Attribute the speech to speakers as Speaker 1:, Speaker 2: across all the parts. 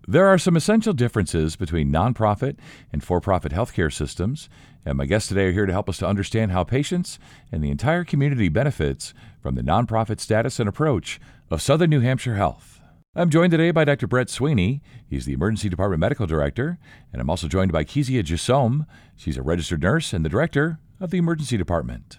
Speaker 1: There are some essential differences between nonprofit and for-profit healthcare systems, and my guests today are here to help us to understand how patients and the entire community benefits from the nonprofit status and approach of Southern New Hampshire Health. I'm joined today by Dr. Brett Sweeney. He's the Emergency Department Medical Director, and I'm also joined by Kezia Jusome. She's a registered nurse and the Director of the Emergency Department.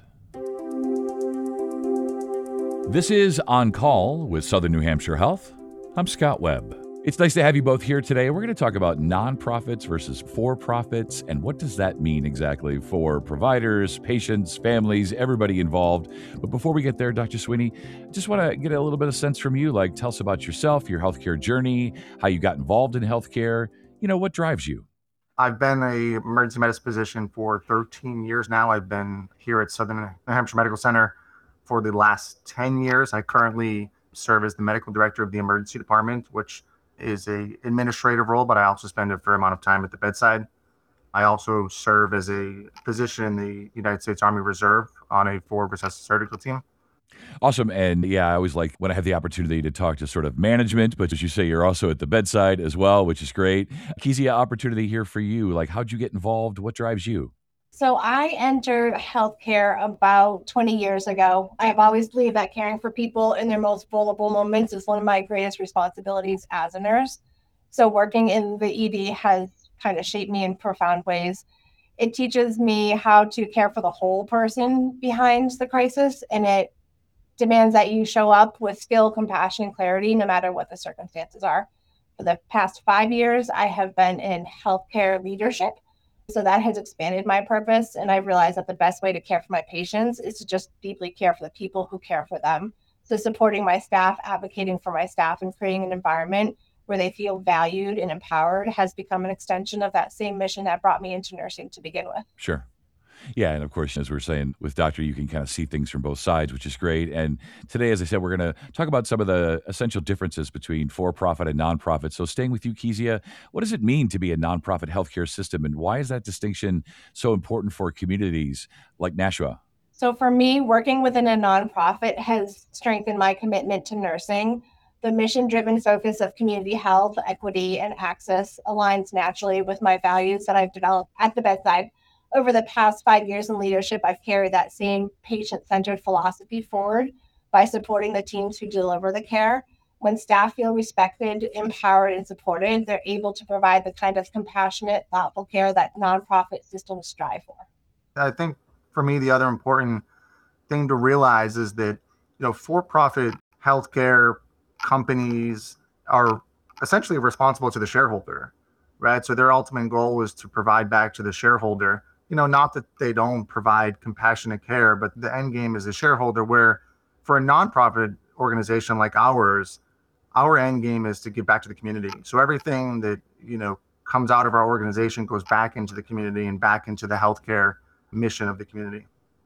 Speaker 1: This is On Call with Southern New Hampshire Health. I'm Scott Webb. It's nice to have you both here today. We're going to talk about nonprofits versus for-profits and what does that mean exactly for providers, patients, families, everybody involved. But before we get there, Dr. Sweeney, I just want to get a little bit of sense from you. Like, tell us about yourself, your healthcare journey, how you got involved in healthcare. What drives you?
Speaker 2: I've been an emergency medicine physician for 13 years now. I've been here at Southern New Hampshire Medical Center for the last 10 years. I currently serve as the medical director of the emergency department, which is a administrative role, but I also spend a fair amount of time at the bedside. I also serve as a physician in the United States Army Reserve on a forward resuscitation surgical team.
Speaker 1: Awesome. And yeah, I always like when I have the opportunity to talk to sort of management, but as you say, you're also at the bedside as well, which is great. Kezia, opportunity here for you. Like, how'd you get involved? What drives you?
Speaker 3: So I entered healthcare about 20 years ago. I've always believed that caring for people in their most vulnerable moments is one of my greatest responsibilities as a nurse. So working in the ED has kind of shaped me in profound ways. It teaches me how to care for the whole person behind the crisis, and it demands that you show up with skill, compassion, and clarity, no matter what the circumstances are. For the past 5 years, I have been in healthcare leadership. So that has expanded my purpose. And I've realized that the best way to care for my patients is to just deeply care for the people who care for them. So supporting my staff, advocating for my staff, and creating an environment where they feel valued and empowered has become an extension of that same mission that brought me into nursing to begin with.
Speaker 1: Sure. Yeah, and of course, as we're saying with Doctor, you can kind of see things from both sides, which is great. And today, as I said, we're going to talk about some of the essential differences between for-profit and nonprofit. So staying with you, Kezia, what does it mean to be a nonprofit healthcare system, and why is that distinction so important for communities like Nashua?
Speaker 3: So for me, working within a nonprofit has strengthened my commitment to nursing. The mission-driven focus of community health, equity, and access aligns naturally with my values that I've developed at the bedside. Over the past 5 years in leadership, I've carried that same patient-centered philosophy forward by supporting the teams who deliver the care. When staff feel respected, empowered, and supported, they're able to provide the kind of compassionate, thoughtful care that nonprofit systems strive for.
Speaker 2: I think for me, the other important thing to realize is that, for-profit healthcare companies are essentially responsible to the shareholder, right? So their ultimate goal is to provide back to the shareholder. Not that they don't provide compassionate care, but the end game is the shareholder, where for a nonprofit organization like ours, our end game is to give back to the community. So everything that, comes out of our organization goes back into the community and back into the healthcare mission of the community.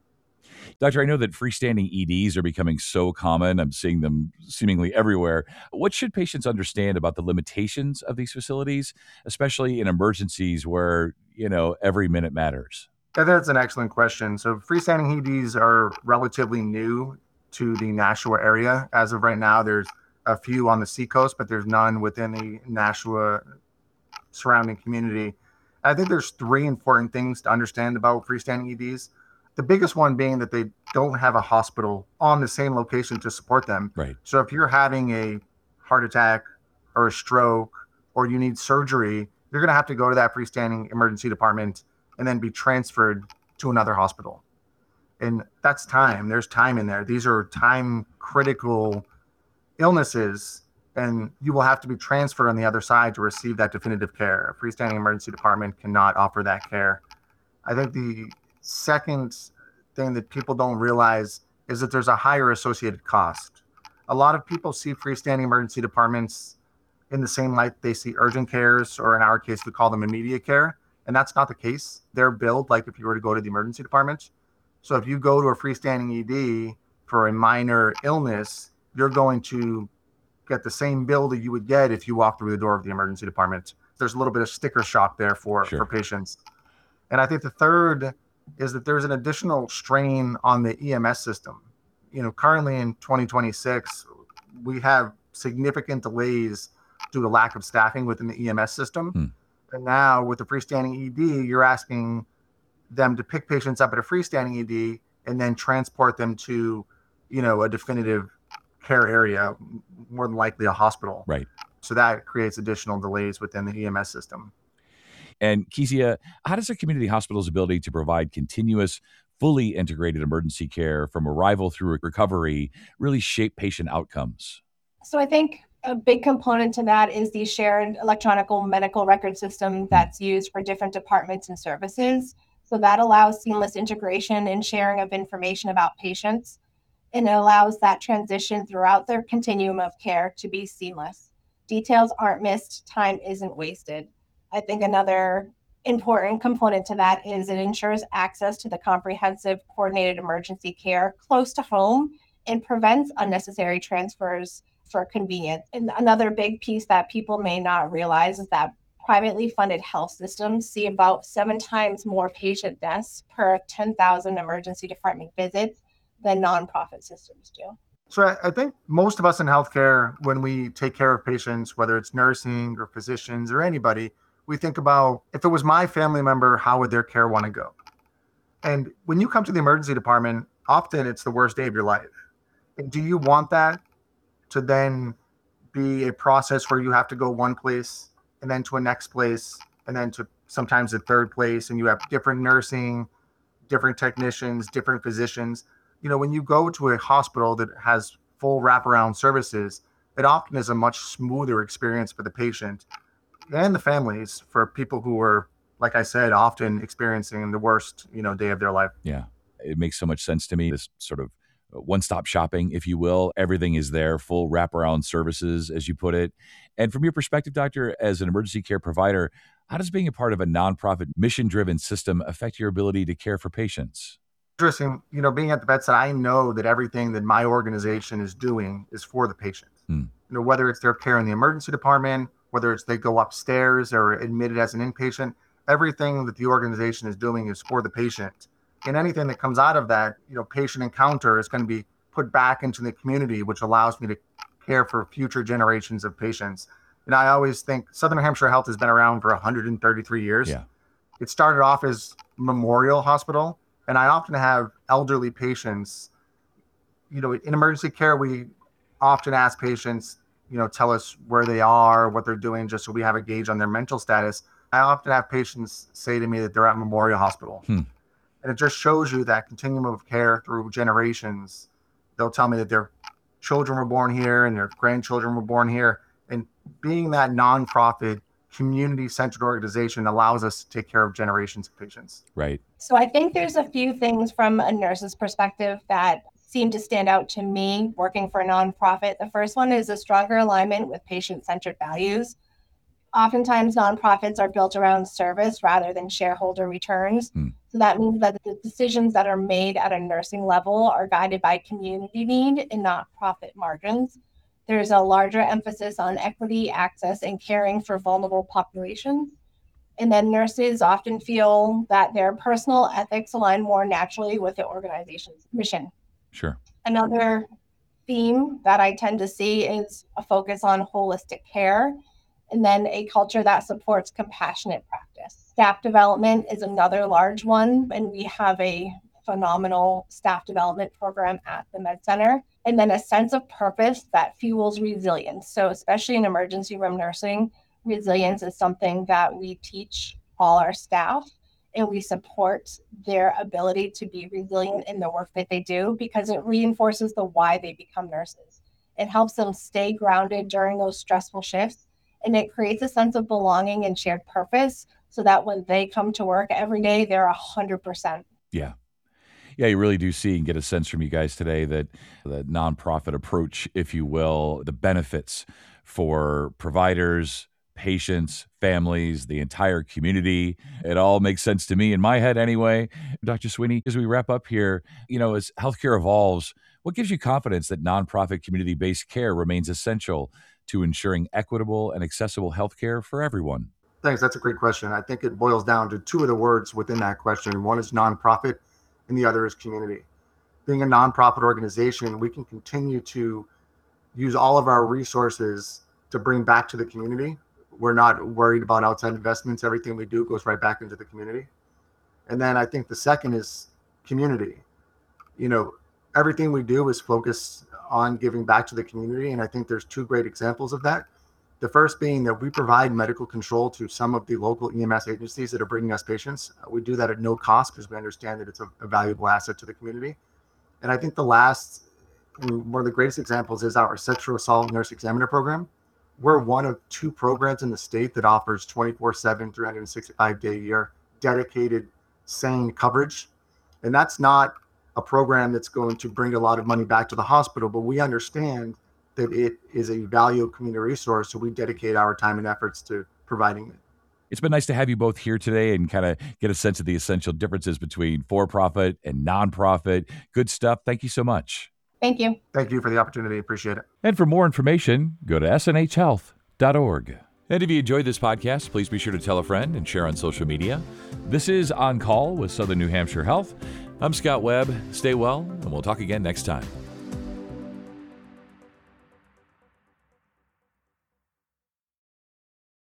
Speaker 1: Doctor, I know that freestanding EDs are becoming so common. I'm seeing them seemingly everywhere. What should patients understand about the limitations of these facilities, especially in emergencies where, every minute matters?
Speaker 2: That's an excellent question. So freestanding EDs are relatively new to the Nashua area. As of right now, there's a few on the seacoast, but there's none within the Nashua surrounding community. I think there's 3 important things to understand about freestanding EDs. The biggest one being that they don't have a hospital on the same location to support them.
Speaker 1: Right.
Speaker 2: So if you're having a heart attack or a stroke or you need surgery, you're going to have to go to that freestanding emergency department and then be transferred to another hospital. And that's time. There's time in there. These are time critical illnesses, and you will have to be transferred on the other side to receive that definitive care. A freestanding emergency department cannot offer that care. I think the second thing that people don't realize is that there's a higher associated cost. A lot of people see freestanding emergency departments in the same light they see urgent cares, or in our case, we call them immediate care. And that's not the case. They're billed like if you were to go to the emergency department. So if you go to a freestanding ED for a minor illness, you're going to get the same bill that you would get if you walk through the door of the emergency department. There's a little bit of sticker shock there for patients. And I think the third is that there's an additional strain on the EMS system. Currently in 2026, we have significant delays due to lack of staffing within the EMS system.
Speaker 1: Hmm.
Speaker 2: And now with the freestanding ED, you're asking them to pick patients up at a freestanding ED and then transport them to, a definitive care area, more than likely a hospital.
Speaker 1: Right.
Speaker 2: So that creates additional delays within the EMS system.
Speaker 1: And Kezia, how does a community hospital's ability to provide continuous, fully integrated emergency care from arrival through recovery really shape patient outcomes?
Speaker 3: So I think a big component to that is the shared electronic medical record system that's used for different departments and services. So that allows seamless integration and sharing of information about patients, and it allows that transition throughout their continuum of care to be seamless. Details aren't missed, time isn't wasted. I think another important component to that is it ensures access to the comprehensive coordinated emergency care close to home and prevents unnecessary transfers for convenience. And another big piece that people may not realize is that privately funded health systems see about 7 times more patient deaths per 10,000 emergency department visits than nonprofit systems do.
Speaker 2: So I think most of us in healthcare, when we take care of patients, whether it's nursing or physicians or anybody, we think about, if it was my family member, how would their care want to go? And when you come to the emergency department, often it's the worst day of your life. And do you want that to then be a process where you have to go one place and then to a next place and then to sometimes a third place, and you have different nursing, different technicians, different physicians? When you go to a hospital that has full wraparound services, it often is a much smoother experience for the patient and the families, for people who are, like I said, often experiencing the worst, day of their life.
Speaker 1: Yeah, it makes so much sense to me. This sort of one-stop shopping, if you will. Everything is there, full wraparound services, as you put it. And from your perspective, doctor, as an emergency care provider, how does being a part of a nonprofit mission-driven system affect your ability to care for patients?
Speaker 2: Interesting, being at the bedside, I know that everything that my organization is doing is for the patient. Whether it's their care in the emergency department, whether it's they go upstairs or admitted as an inpatient, everything that the organization is doing is for the patient. And anything that comes out of that, patient encounter is going to be put back into the community, which allows me to care for future generations of patients. And I always think Southern New Hampshire Health has been around for 133 years.
Speaker 1: Yeah.
Speaker 2: It started off as Memorial Hospital. And I often have elderly patients, in emergency care, we often ask patients, tell us where they are, what they're doing, just so we have a gauge on their mental status. I often have patients say to me that they're at Memorial Hospital. And it just shows you that continuum of care through generations. They'll tell me that their children were born here and their grandchildren were born here. And being that nonprofit, community-centered organization allows us to take care of generations of patients.
Speaker 1: Right.
Speaker 3: So I think there's a few things from a nurse's perspective that seem to stand out to me working for a nonprofit. The first one is a stronger alignment with patient-centered values. Oftentimes, nonprofits are built around service rather than shareholder returns. So that means that the decisions that are made at a nursing level are guided by community need and not profit margins. There's a larger emphasis on equity, access, and caring for vulnerable populations. And then nurses often feel that their personal ethics align more naturally with the organization's mission.
Speaker 1: Sure.
Speaker 3: Another theme that I tend to see is a focus on holistic care, and then a culture that supports compassionate practice. Staff development is another large one, and we have a phenomenal staff development program at the Med Center. And then a sense of purpose that fuels resilience. So especially in emergency room nursing, resilience is something that we teach all our staff, and we support their ability to be resilient in the work that they do, because it reinforces the why they become nurses. It helps them stay grounded during those stressful shifts, and it creates a sense of belonging and shared purpose so that when they come to work every day, they're 100%.
Speaker 1: Yeah. Yeah, you really do see and get a sense from you guys today that the nonprofit approach, if you will, the benefits for providers, patients, families, the entire community. It all makes sense to me in my head anyway. Dr. Sweeney, as we wrap up here, as healthcare evolves, what gives you confidence that nonprofit community-based care remains essential to ensuring equitable and accessible healthcare for everyone?
Speaker 2: Thanks. That's a great question. I think it boils down to two of the words within that question. One is nonprofit, and the other is community. Being a nonprofit organization, we can continue to use all of our resources to bring back to the community. We're not worried about outside investments. Everything we do goes right back into the community. And then I think the second is community. Everything we do is focused on giving back to the community. And I think there's two great examples of that. The first being that we provide medical control to some of the local EMS agencies that are bringing us patients. We do that at no cost because we understand that it's a valuable asset to the community. And I think the last, and one of the greatest examples is our sexual assault nurse examiner program. We're one of two programs in the state that offers 24/7, 365-day a year dedicated, sane coverage. And that's not a program that's going to bring a lot of money back to the hospital, but we understand that it is a valuable community resource, so we dedicate our time and efforts to providing it.
Speaker 1: It's been nice to have you both here today and kind of get a sense of the essential differences between for-profit and nonprofit. Good stuff. Thank you so much.
Speaker 3: Thank you.
Speaker 2: Thank you for the opportunity. Appreciate it.
Speaker 1: And for more information, go to snhhealth.org. And if you enjoyed this podcast, please be sure to tell a friend and share on social media. This is On Call with Southern New Hampshire Health. I'm Scott Webb. Stay well, and we'll talk again next time.